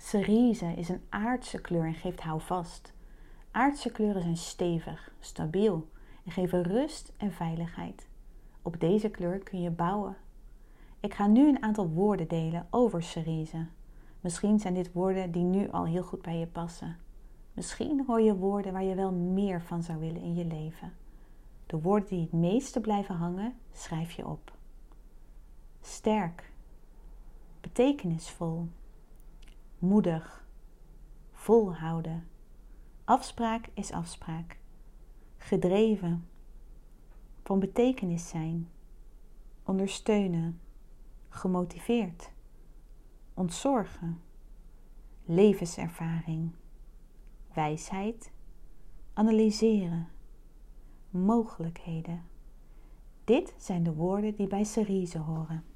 Cerise is een aardse kleur en geeft houvast. Aardse kleuren zijn stevig, stabiel en geven rust en veiligheid. Op deze kleur kun je bouwen. Ik ga nu een aantal woorden delen over cerise. Misschien zijn dit woorden die nu al heel goed bij je passen. Misschien hoor je woorden waar je wel meer van zou willen in je leven. De woorden die het meeste blijven hangen, schrijf je op. Sterk, betekenisvol, moedig, volhouden. Afspraak is afspraak. Gedreven, van betekenis zijn, ondersteunen, gemotiveerd, ontzorgen, levenservaring, wijsheid, analyseren, mogelijkheden. Dit zijn de woorden die bij cerise horen.